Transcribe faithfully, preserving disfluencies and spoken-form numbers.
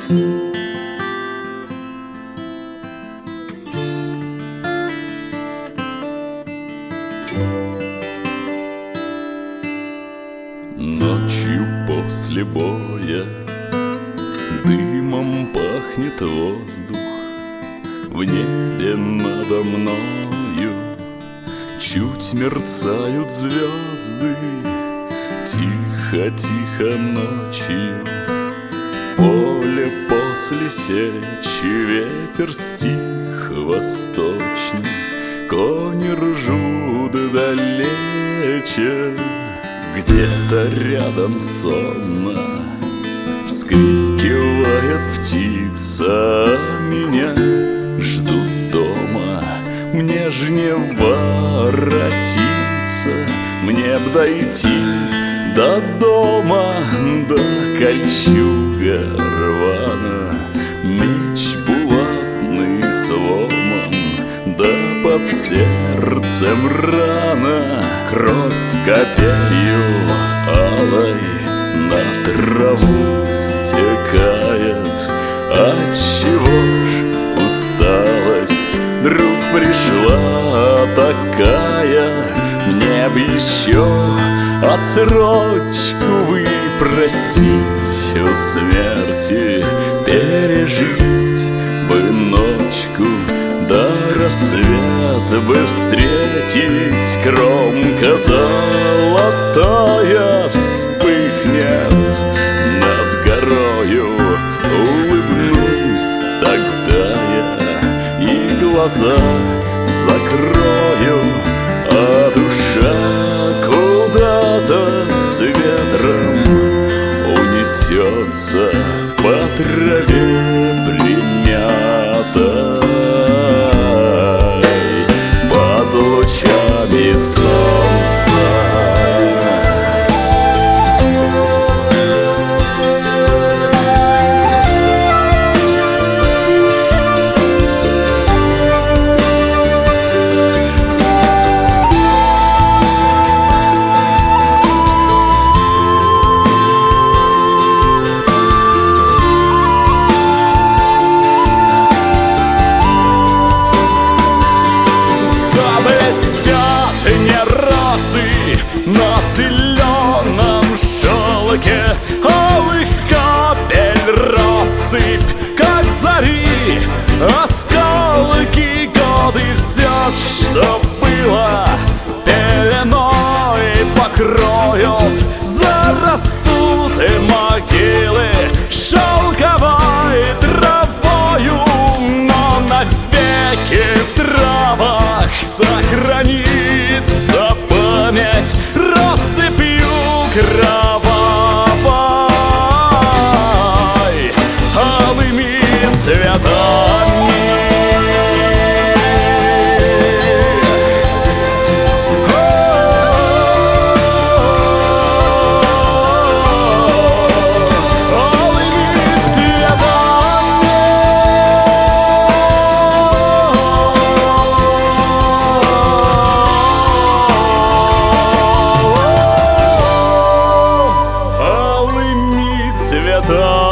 Ночью после боя дымом пахнет воздух. В небе надо мною чуть мерцают звезды. Тихо-тихо ночью в поле после сечи ветер стих восточный. Кони ржут далече, где-то рядом сонно вскрикивает птица. А меня ждут дома, мне ж не воротиться. Мне б дойти до дома, да кольчуга рвана, меч булатный сломан, да под сердцем рана. Кровь капелью алой на траву стекает. Отчего ж усталость вдруг пришла такая? Мне б еще отсрочку выпросить у смерти, пережить бы ночку, да рассвет бы встретить. Кромка золотая вспыхнет над горою. Улыбнусь тогда я и глаза закрою, а душа куда-то с ветром унесется по траве примятой под лучами солнца. На зеленом шелке алых капель россыпь, как зари осколки годы. Все, что было, пеленой покроют, зарастут и могилы шелковой травою. Но навеки в травах сохранится память россыпью кровавой, алыми цветами. Цветами